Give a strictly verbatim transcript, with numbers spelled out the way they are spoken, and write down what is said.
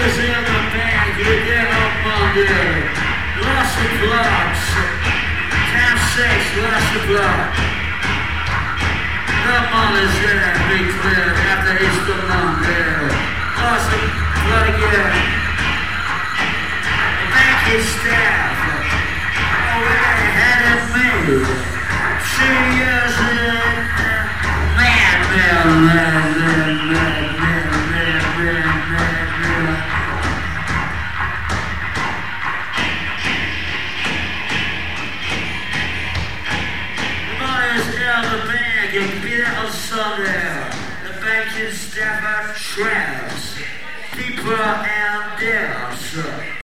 is in the bank, you get up Monday. Lots of blocks. Time six, lots of blocks. The money's there, be clear, after Easter Monday. Lots of blood again. The bank is staff. Already had it made. Two years in. Man, man, man, man, man, man, man, man, man, man. The money's in the bank, you get a Sunday. The banking staff are traps. People and deaths.